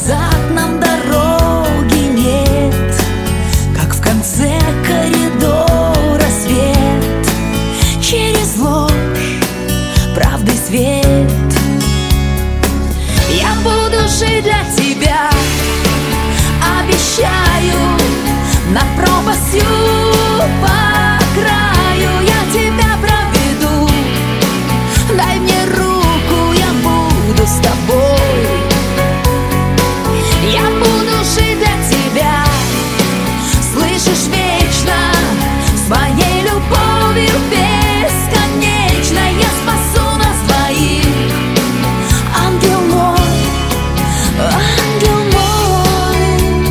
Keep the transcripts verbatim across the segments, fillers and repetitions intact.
назад нам дороги нет, как в конце коридора свет, через ложь, правды свет. Я буду жить для тебя, обещаю, над пропастью по краю я тебя проведу. Дай мне руку, я буду с тобой. Я буду жить для тебя, слышишь, вечно, своей любовью бесконечно. Я спасу нас двоих, ангел мой, ангел мой.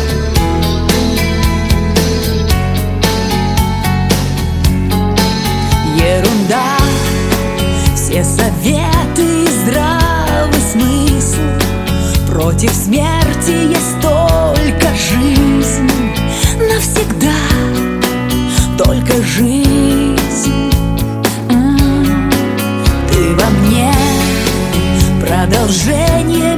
Ерунда, все советы и здравый смысл. Против смерти есть только жизнь, навсегда только жизнь. М-м, ты во мне продолжение